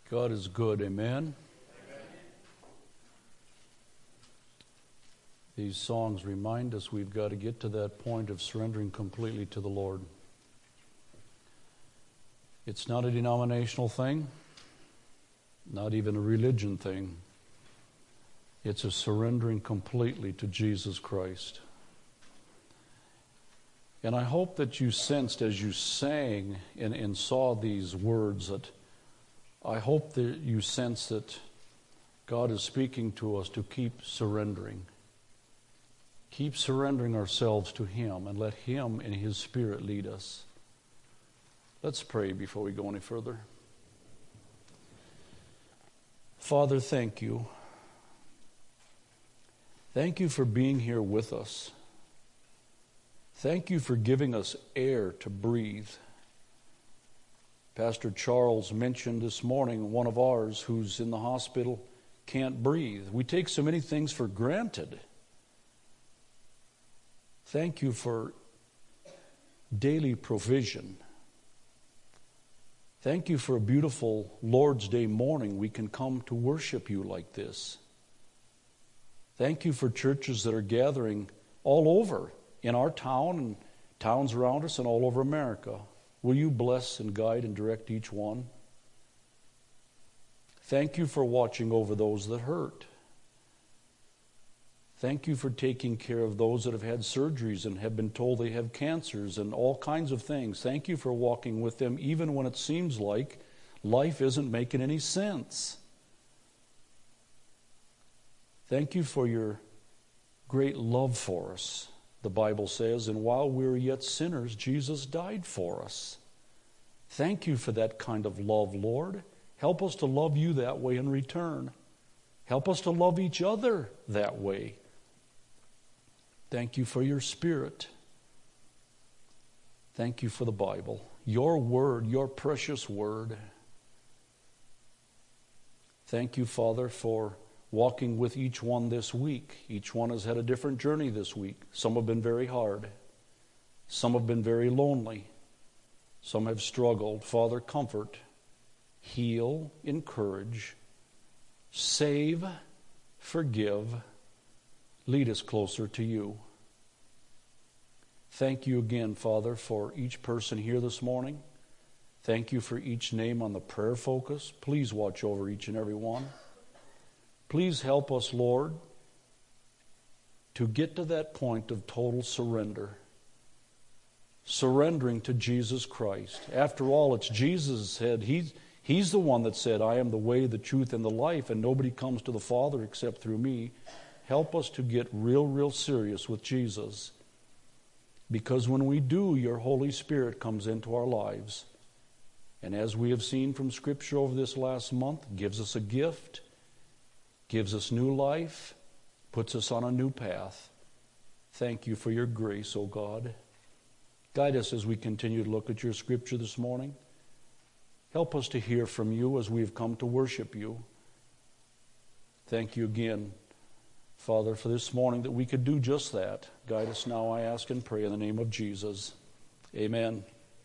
God is good, amen? Amen. These songs remind us we've got to get to that point of surrendering completely to the Lord. It's not a denominational thing, not even a religion thing. It's a surrendering completely to Jesus Christ. And I hope that you sensed as you sang and saw these words that I hope that you sense that God is speaking to us to keep surrendering. Keep surrendering ourselves to Him and let Him and His Spirit lead us. Let's pray before we go any further. Father, thank you. Thank you for being here with us. Thank you for giving us air to breathe. Pastor Charles mentioned this morning one of ours who's in the hospital can't breathe. We take so many things for granted. Thank you for daily provision. Thank you for a beautiful Lord's Day morning we can come to worship you like this. Thank you for churches that are gathering all over in our town and towns around us and all over America. Will you bless and guide and direct each one? Thank you for watching over those that hurt. Thank you for taking care of those that have had surgeries and have been told they have cancers and all kinds of things. Thank you for walking with them even when it seems like life isn't making any sense. Thank you for your great love for us. The Bible says, and while we were yet sinners, Jesus died for us. Thank you for that kind of love, Lord. Help us to love you that way in return. Help us to love each other that way. Thank you for your Spirit. Thank you for the Bible, your word, your precious word. Thank you, Father, for walking with each one this week. Each one has had a different journey this week. Some have been very hard. Some have been very lonely. Some have struggled. Father, comfort, heal, encourage, save, forgive, lead us closer to you. Thank you again, Father, for each person here this morning. Thank you for each name on the prayer focus. Please watch over each and every one. Please help us, Lord, to get to that point of total surrender. Surrendering to Jesus Christ. After all, it's Jesus said, He's the one that said, I am the way, the truth, and the life, and nobody comes to the Father except through me. Help us to get real serious with Jesus. Because when we do, your Holy Spirit comes into our lives. And as we have seen from Scripture over this last month, gives us a gift, gives us new life, puts us on a new path. Thank you for your grace, O God. Guide us as we continue to look at your Scripture this morning. Help us to hear from you as we have come to worship you. Thank you again, Father, for this morning that we could do just that. Guide us now, I ask and pray in the name of Jesus. Amen.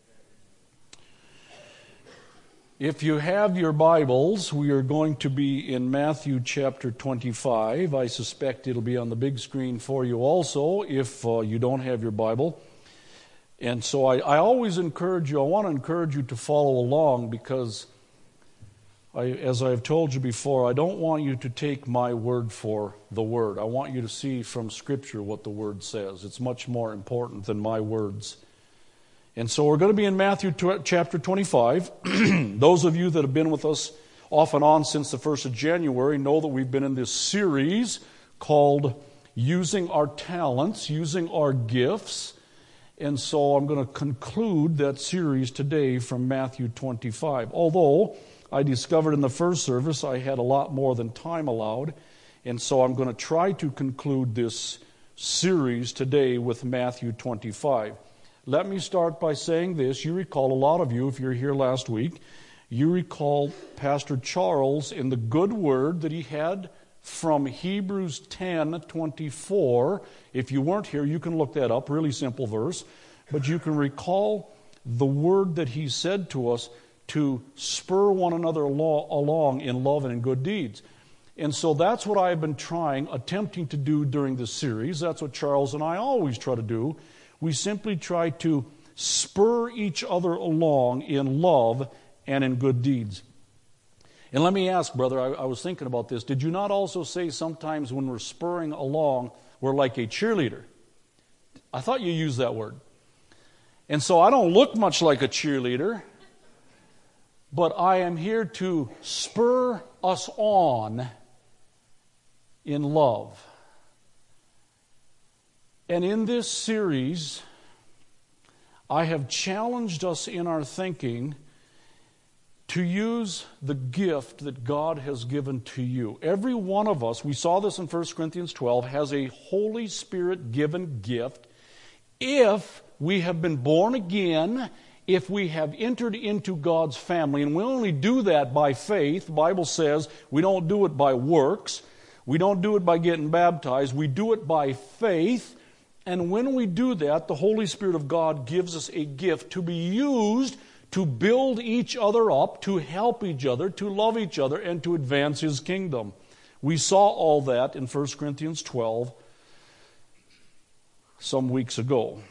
If you have your Bibles, we are going to be in Matthew chapter 25. I suspect it'll be on the big screen for you also if you don't have your Bible. And so I always encourage you, I want to encourage you to follow along because, as I've told you before, I don't want you to take my word for the word. I want you to see from Scripture what the word says. It's much more important than my words. And so we're going to be in Matthew chapter 25. Those of you that have been with us off and on since the 1st of January know that we've been in this series called Using Our Talents, Using Our Gifts. And so I'm going to conclude that series today from Matthew 25. Although I discovered in the first service I had a lot more than time allowed. And so I'm going to try to conclude this series today with Matthew 25. Let me start by saying this. You recall, a lot of you, if you're here last week, you recall Pastor Charles in the good word that he had from Hebrews 10:24. If you weren't here, you can look that up. Really simple verse. But you can recall the word that he said to us to spur one another along in love and in good deeds. And so that's what I've been attempting to do during this series. That's what Charles and I always try to do. We simply try to spur each other along in love and in good deeds. And let me ask, brother, I was thinking about this. Did you not also say sometimes when we're spurring along, we're like a cheerleader? I thought you used that word. And so I don't look much like a cheerleader, but I am here to spur us on in love. And in this series, I have challenged us in our thinking to use the gift that God has given to you. Every one of us, we saw this in 1 Corinthians 12, has a Holy Spirit-given gift if we have been born again, if we have entered into God's family. And we only do that by faith. The Bible says we don't do it by works. We don't do it by getting baptized. We do it by faith. And when we do that, the Holy Spirit of God gives us a gift to be used to build each other up, to help each other, to love each other, and to advance His kingdom. We saw all that in 1 Corinthians 12 some weeks ago.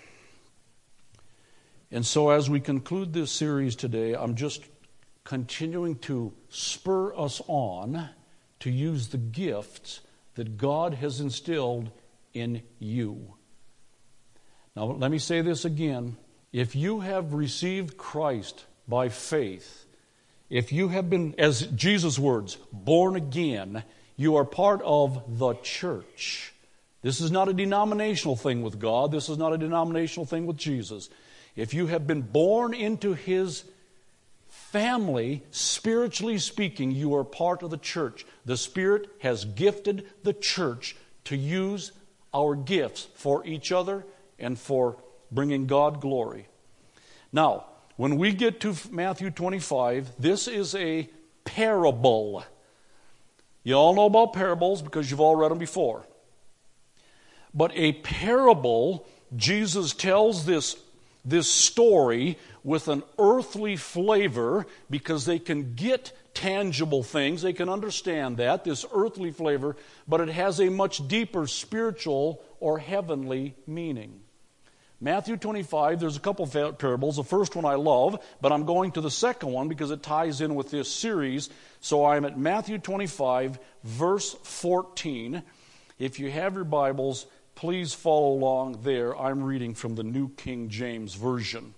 And so as we conclude this series today, I'm just continuing to spur us on to use the gifts that God has instilled in you. Now, let me say this again. If you have received Christ by faith, if you have been, as Jesus' words, born again, you are part of the church. This is not a denominational thing with God. This is not a denominational thing with Jesus. If you have been born into His family, spiritually speaking, you are part of the church. The Spirit has gifted the church to use our gifts for each other and for bringing God glory. Now, when we get to Matthew 25, this is a parable. You all know about parables because you've all read them before. But a parable, Jesus tells this story with an earthly flavor because they can get tangible things. They can understand that, this earthly flavor, but it has a much deeper spiritual or heavenly meaning. Matthew 25, there's a couple of parables. The first one I love, but I'm going to the second one because it ties in with this series. So I'm at Matthew 25, verse 14. If you have your Bibles, please follow along there. I'm reading from the New King James Version.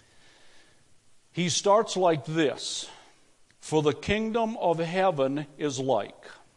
He starts like this: "For the kingdom of heaven is like."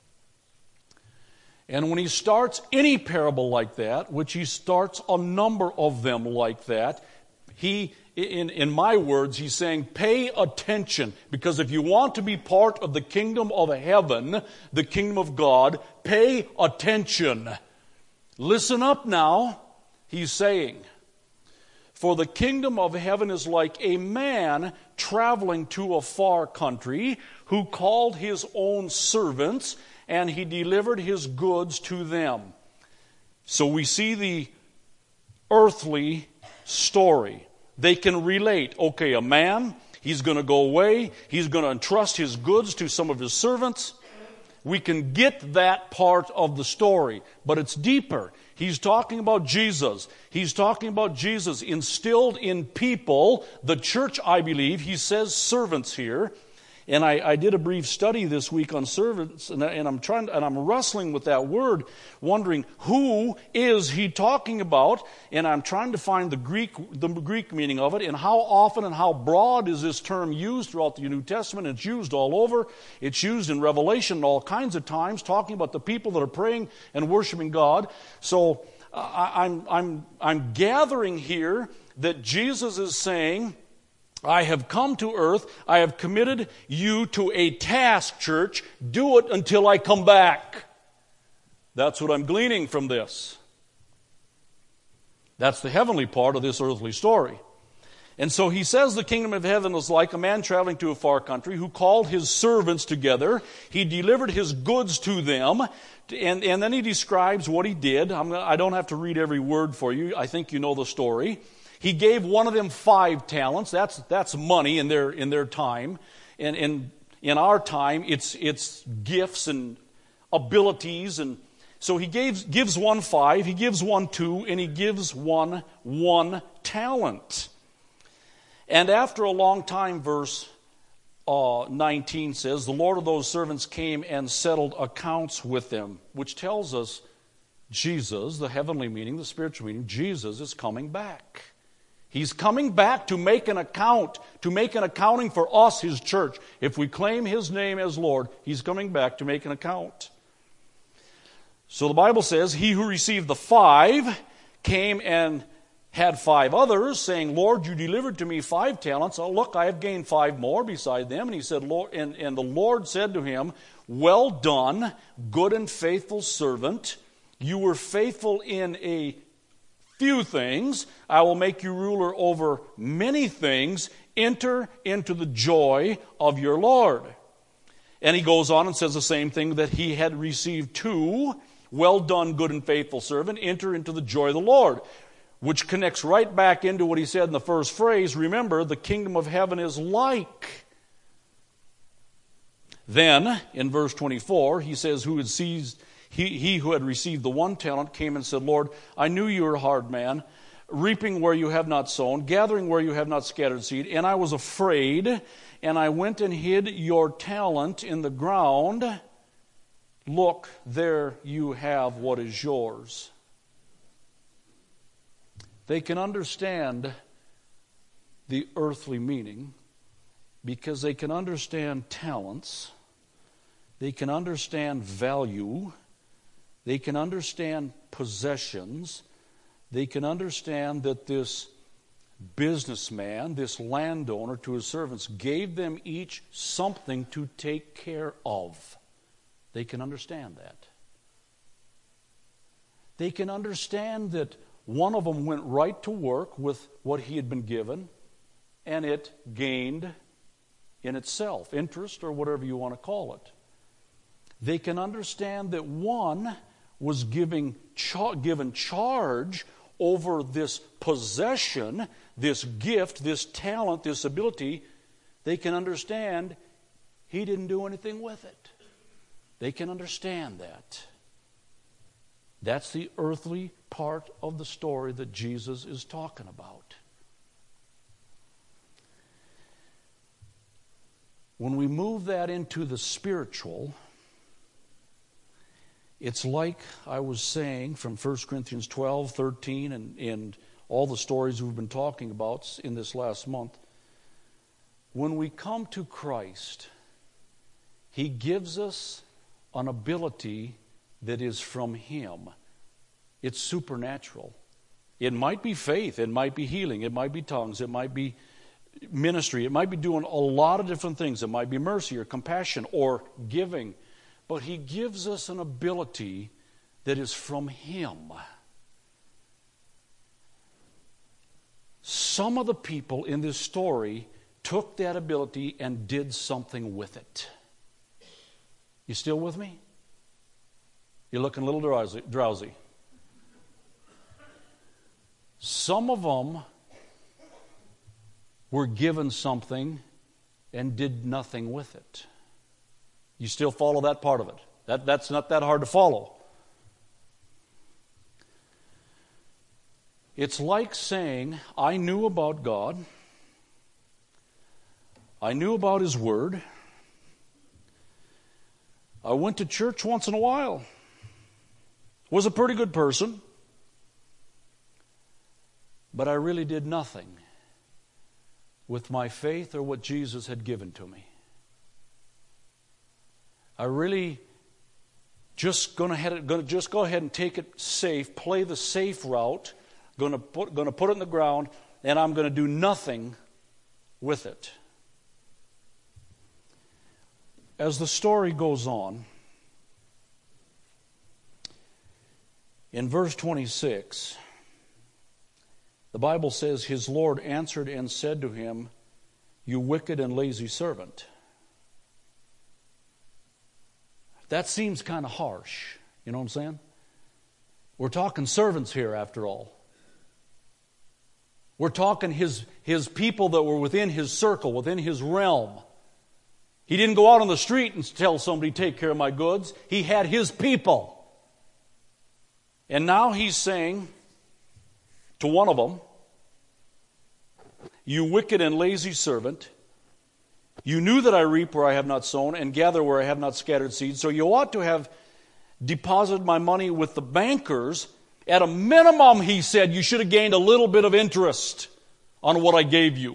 And when he starts any parable like that, which he starts a number of them like that, in my words, he's saying, pay attention. Because if you want to be part of the kingdom of heaven, the kingdom of God, pay attention. Listen up now, he's saying. "For the kingdom of heaven is like a man traveling to a far country, who called his own servants, and he delivered his goods to them." So we see the earthly story. They can relate. Okay, a man, he's going to go away. He's going to entrust his goods to some of his servants. We can get that part of the story, but it's deeper. He's talking about Jesus. He's talking about Jesus instilled in people, the church, I believe. He says servants here. And I did a brief study this week on servants, and I'm wrestling with that word, wondering who is he talking about, and I'm trying to find the Greek meaning of it, and how often and how broad is this term used throughout the New Testament. It's used all over. It's used in Revelation all kinds of times, talking about the people that are praying and worshiping God. So I'm gathering here that Jesus is saying, I have come to earth. I have committed you to a task, church. Do it until I come back. That's what I'm gleaning from this. That's the heavenly part of this earthly story. And so he says the kingdom of heaven is like a man traveling to a far country who called his servants together. He delivered his goods to them. And then he describes what he did. I don't have to read every word for you. I think you know the story. He gave one of them 5 talents. That's money in their time. And in our time, it's gifts and abilities. And so he gives one 5, he gives one 2, and he gives one talent. And after a long time, verse 19 says, the Lord of those servants came and settled accounts with them, which tells us Jesus, the heavenly meaning, the spiritual meaning, Jesus is coming back. He's coming back to make an account, to make an accounting for us, His church. If we claim His name as Lord, He's coming back to make an account. So the Bible says, he who received the 5 came and had 5 others, saying, Lord, you delivered to me 5 talents. Oh, look, I have gained 5 more beside them. And he said, Lord, and the Lord said to him, well done, good and faithful servant. You were faithful in a few things. I will make you ruler over many things. Enter into the joy of your Lord. And he goes on and says the same thing, that he had received 2. Well done, good and faithful servant. Enter into the joy of the Lord. Which connects right back into what he said in the first phrase. Remember, the kingdom of heaven is like. Then, in verse 24, he says, he who had received the 1 talent came and said, Lord, I knew you were a hard man, reaping where you have not sown, gathering where you have not scattered seed, and I was afraid, and I went and hid your talent in the ground. Look, there you have what is yours. They can understand the earthly meaning because they can understand talents. They can understand value. They can understand possessions. They can understand that this businessman, this landowner to his servants, gave them each something to take care of. They can understand that. They can understand that one of them went right to work with what he had been given, and it gained in itself interest or whatever you want to call it. They can understand that one was given charge over this possession, this gift, this talent, this ability. They can understand he didn't do anything with it. They can understand that. That's the earthly part of the story that Jesus is talking about. When we move that into the spiritual, it's like I was saying from 1 Corinthians 12, 13, and all the stories we've been talking about in this last month. When we come to Christ, He gives us an ability that is from Him. It's supernatural. It might be faith, it might be healing, it might be tongues, it might be ministry, it might be doing a lot of different things. It might be mercy or compassion or giving. But He gives us an ability that is from Him. Some of the people in this story took that ability and did something with it. You still with me? You're looking a little drowsy. Some of them were given something and did nothing with it. You still follow that part of it? That's not that hard to follow. It's like saying, I knew about God. I knew about His Word. I went to church once in a while. Was a pretty good person. But I really did nothing with my faith or what Jesus had given to me. I really just going to just go ahead and take it safe, play the safe route, going to put it in the ground, and I'm going to do nothing with it. As the story goes on, in verse 26, the Bible says, his Lord answered and said to him, you wicked and lazy servant. That seems kind of harsh. You know what I'm saying? We're talking servants here after all. We're talking his people that were within his circle, within his realm. He didn't go out on the street and tell somebody, take care of my goods. He had his people. And now he's saying to one of them, you wicked and lazy servant, you knew that I reap where I have not sown and gather where I have not scattered seed, so you ought to have deposited my money with the bankers. At a minimum, he said, you should have gained a little bit of interest on what I gave you.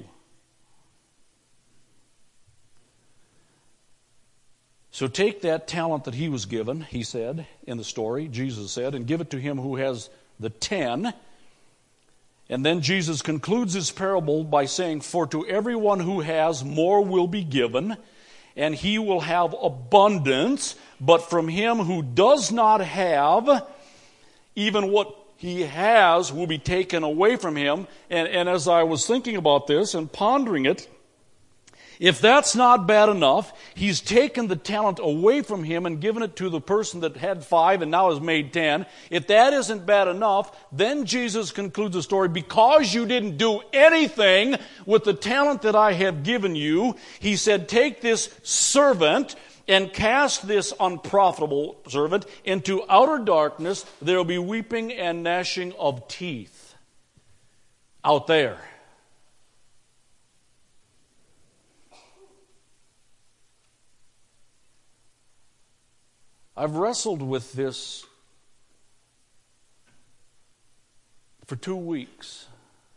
So take that talent that he was given, he said in the story, Jesus said, and give it to him who has the 10. And then Jesus concludes his parable by saying, for to everyone who has, more will be given, and he will have abundance. But from him who does not have, even what he has will be taken away from him. And as I was thinking about this and pondering it, if that's not bad enough, he's taken the talent away from him and given it to the person that had 5 and now has made 10. If that isn't bad enough, then Jesus concludes the story, because you didn't do anything with the talent that I have given you, he said, take this servant and cast this unprofitable servant into outer darkness. There will be weeping and gnashing of teeth out there. I've wrestled with this for 2 weeks,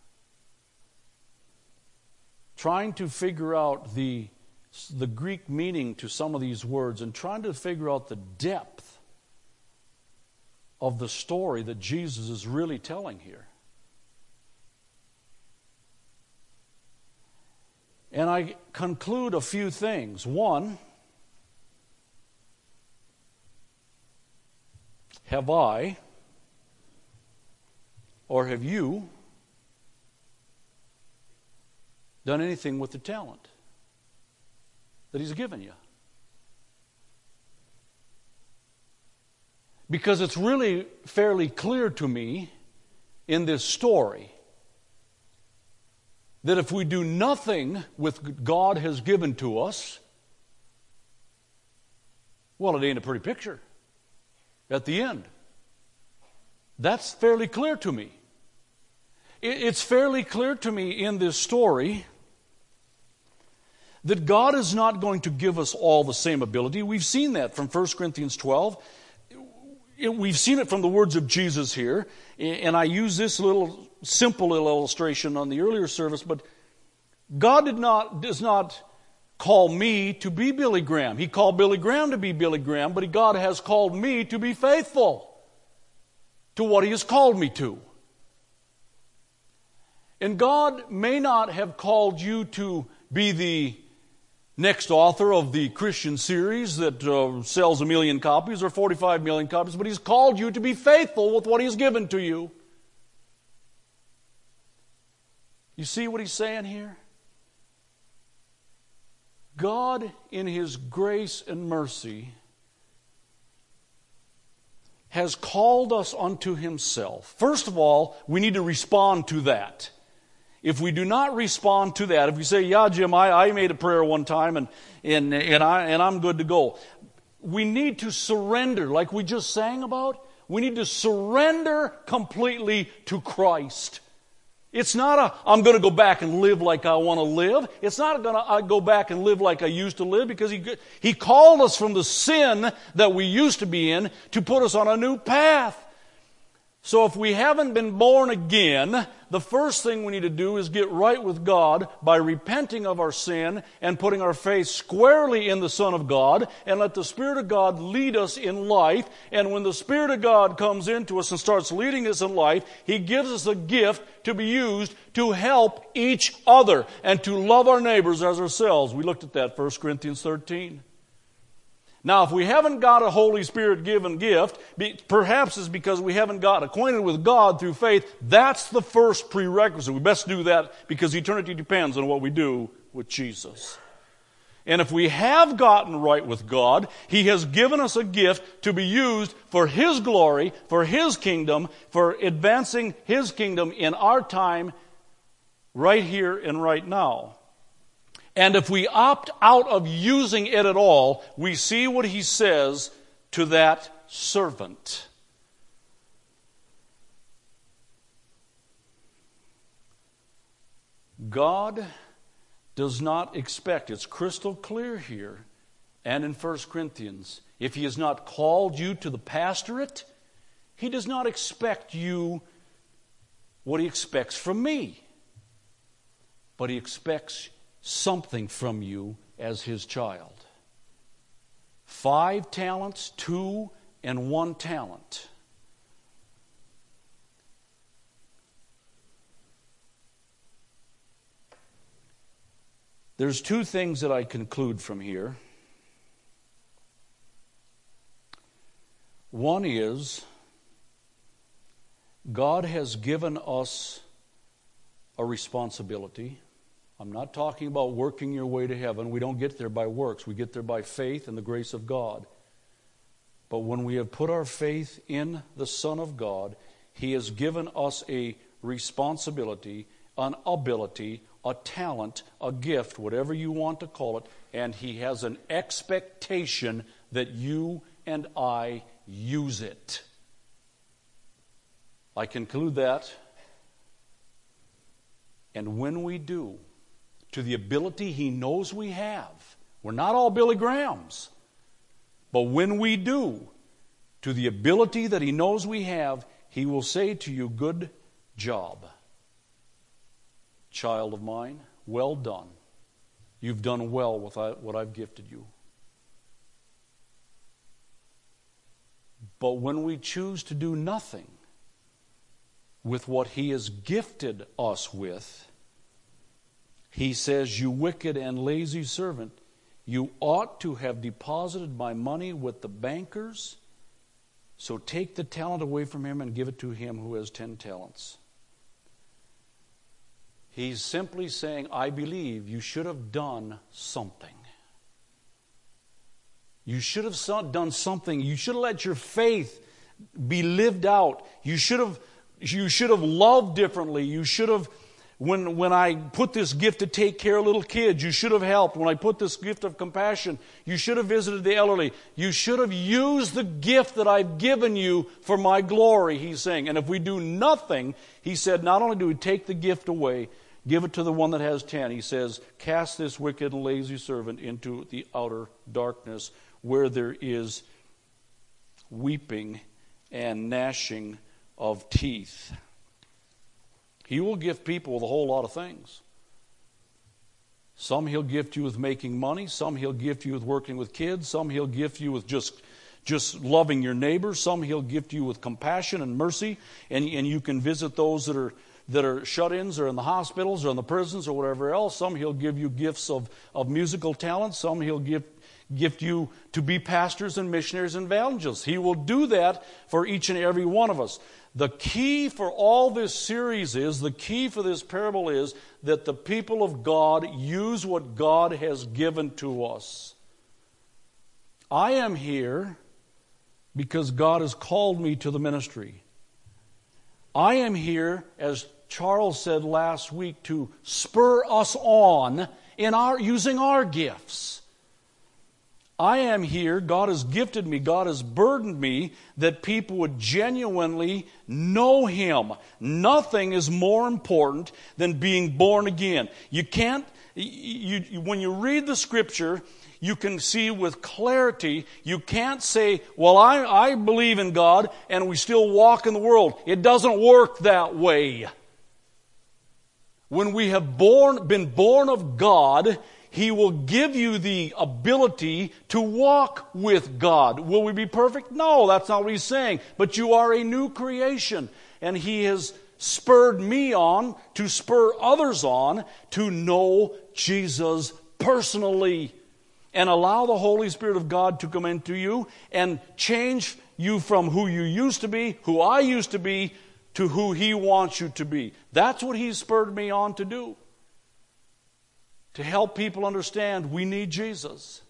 trying to figure out the Greek meaning to some of these words and trying to figure out the depth of the story that Jesus is really telling here. And I conclude a few things. One, have I, or have you, done anything with the talent that he's given you? Because it's really fairly clear to me in this story that if we do nothing with what God has given to us, well, it ain't a pretty picture at the end. That's fairly clear to me. It's fairly clear to me in this story that God is not going to give us all the same ability. We've seen that from 1 Corinthians 12. We've seen it from the words of Jesus here. And I use this simple little illustration on the earlier service, but God does not call me to be Billy Graham. He called Billy Graham to be Billy Graham, but God has called me to be faithful to what he has called me to. And God may not have called you to be the next author of the Christian series that sells 1 million copies or 45 million copies, but he's called you to be faithful with what he's given to you. You see what he's saying here? God, in his grace and mercy, has called us unto himself. First of all, we need to respond to that. If we do not respond to that, if we say, yeah, Jim, I made a prayer one time and I'm good to go. We need to surrender, like we just sang about. We need to surrender completely to Christ. It's not I'm going to go back and live like I want to live. It's not going to go back and live like I used to live, because He called us from the sin that we used to be in to put us on a new path. So if we haven't been born again, the first thing we need to do is get right with God by repenting of our sin and putting our faith squarely in the Son of God, and let the Spirit of God lead us in life. And when the Spirit of God comes into us and starts leading us in life, He gives us a gift to be used to help each other and to love our neighbors as ourselves. We looked at that, 1 Corinthians 13. Now, if we haven't got a Holy Spirit-given gift, perhaps it's because we haven't got acquainted with God through faith. That's the first prerequisite. We best do that, because eternity depends on what we do with Jesus. And if we have gotten right with God, He has given us a gift to be used for His glory, for His kingdom, for advancing His kingdom in our time right here and right now. And if we opt out of using it at all, we see what he says to that servant. God does not expect, it's crystal clear here and in 1 Corinthians, if he has not called you to the pastorate, he does not expect you what he expects from me. But he expects something from you as his child. 5 talents, 2, and 1 talent. There's 2 things that I conclude from here. One is, God has given us a responsibility. I'm not talking about working your way to heaven. We don't get there by works. We get there by faith and the grace of God. But when we have put our faith in the Son of God, he has given us a responsibility, an ability, a talent, a gift, whatever you want to call it, and he has an expectation that you and I use it. I conclude that, and when we do, to the ability he knows we have, we're not all Billy Grahams, but when we do, to the ability that he knows we have, he will say to you, good job, child of mine, well done. You've done well with what I've gifted you. But when we choose to do nothing with what he has gifted us with, he says, you wicked and lazy servant, you ought to have deposited my money with the bankers, so take the talent away from him and give it to him who has 10 talents. He's simply saying, I believe you should have done something. You should have done something. You should have let your faith be lived out. You should have loved differently. You should have, when I put this gift to take care of little kids, you should have helped. When I put this gift of compassion, you should have visited the elderly. You should have used the gift that I've given you for my glory, he's saying. And if we do nothing, he said, not only do we take the gift away, give it to the one that has 10. He says, cast this wicked and lazy servant into the outer darkness, where there is weeping and gnashing of teeth. He will gift people with a whole lot of things. Some he'll gift you with making money. Some he'll gift you with working with kids. Some he'll gift you with just loving your neighbor. Some he'll gift you with compassion and mercy. And you can visit those that are shut-ins or in the hospitals or in the prisons or whatever else. Some he'll give you gifts of musical talent. Some he'll gift you to be pastors and missionaries and evangelists. He will do that for each and every one of us. The key for all this series the key for this parable is that the people of God use what God has given to us. I am here because God has called me to the ministry. I am here, as Charles said last week, to spur us on in using our gifts. I am here, God has gifted me, God has burdened me, that people would genuinely know him. Nothing is more important than being born again. You can't, when you read the Scripture, you can see with clarity, you can't say, well, I believe in God, and we still walk in the world. It doesn't work that way. When we have been born of God, he will give you the ability to walk with God. Will we be perfect? No, that's not what he's saying. But you are a new creation. And he has spurred me on to spur others on to know Jesus personally. And allow the Holy Spirit of God to come into you and change you from who you used to be, who I used to be, to who he wants you to be. That's what he's spurred me on to do. To help people understand we need Jesus.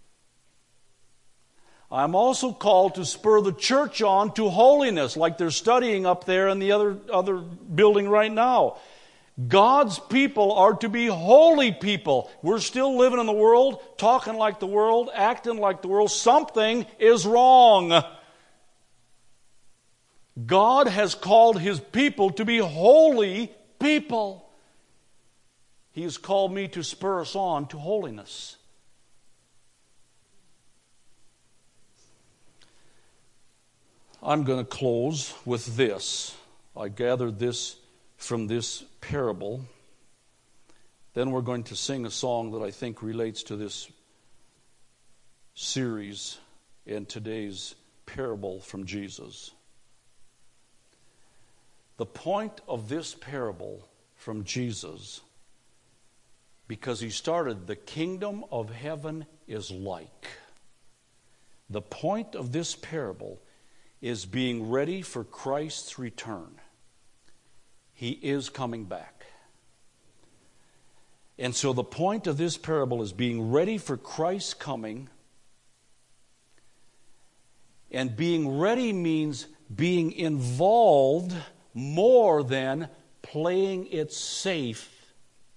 I'm also called to spur the church on to holiness, like they're studying up there in the other building right now. God's people are to be holy people. We're still living in the world, talking like the world, acting like the world. Something is wrong. God has called His people to be holy people. He has called me to spur us on to holiness. I'm going to close with this. I gathered this from this parable. Then we're going to sing a song that I think relates to this series and today's parable from Jesus. The point of this parable from Jesus, because He started, the kingdom of heaven is like. The point of this parable is being ready for Christ's return. He is coming back. And so the point of this parable is being ready for Christ's coming. And being ready means being involved more than playing it safe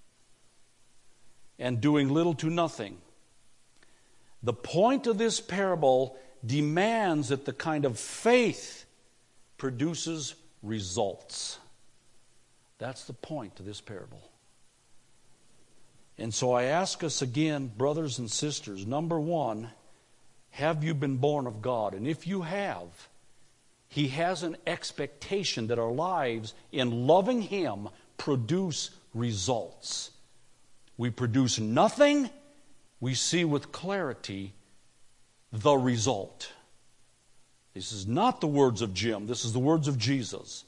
and doing little to nothing. The point of this parable demands that the kind of faith produces results. That's the point of this parable. And so I ask us again, brothers and sisters, number one, have you been born of God? And if you have, He has an expectation that our lives in loving Him produce results. We produce nothing, we see with clarity the result. This is not the words of Jim, this is the words of Jesus.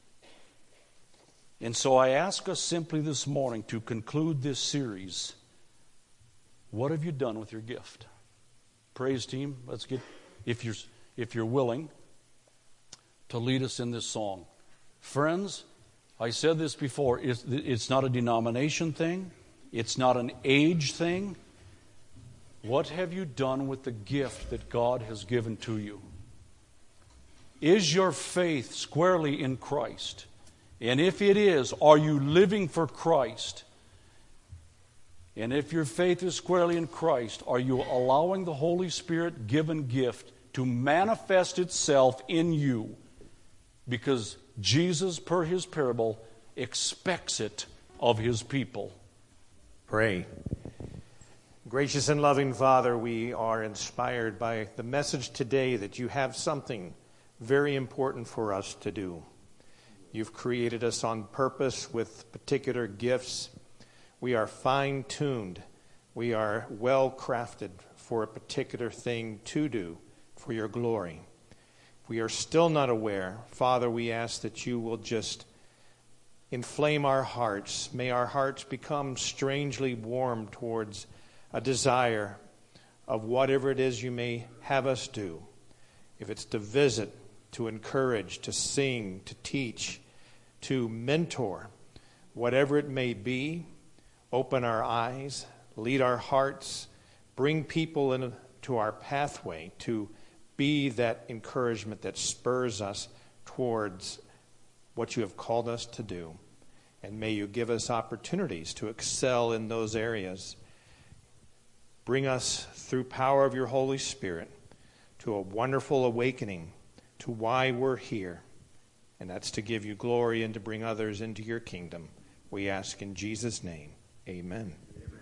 And so I ask us simply this morning to conclude this series, what have you done with your gift? Praise team, let's get, if you're willing, to lead us in this song. Friends, I said this before, it's not a denomination thing, it's not an age thing. What have you done with the gift that God has given to you? Is your faith squarely in Christ? And if it is, are you living for Christ? And if your faith is squarely in Christ, are you allowing the Holy Spirit given gift to manifest itself in you? Because Jesus, per His parable, expects it of His people. Pray. Gracious and loving Father, we are inspired by the message today that you have something very important for us to do. You've created us on purpose with particular gifts. We are fine-tuned. We are well-crafted for a particular thing to do for your glory. If we are still not aware, Father, we ask that you will just inflame our hearts. May our hearts become strangely warm towards a desire of whatever it is you may have us do. If it's to visit, to encourage, to sing, to teach, to mentor, whatever it may be, open our eyes, lead our hearts, bring people into our pathway to be that encouragement that spurs us towards what you have called us to do. And may you give us opportunities to excel in those areas. Bring us, through power of your Holy Spirit, to a wonderful awakening to why we're here. And that's to give you glory and to bring others into your kingdom. We ask in Jesus' name, amen.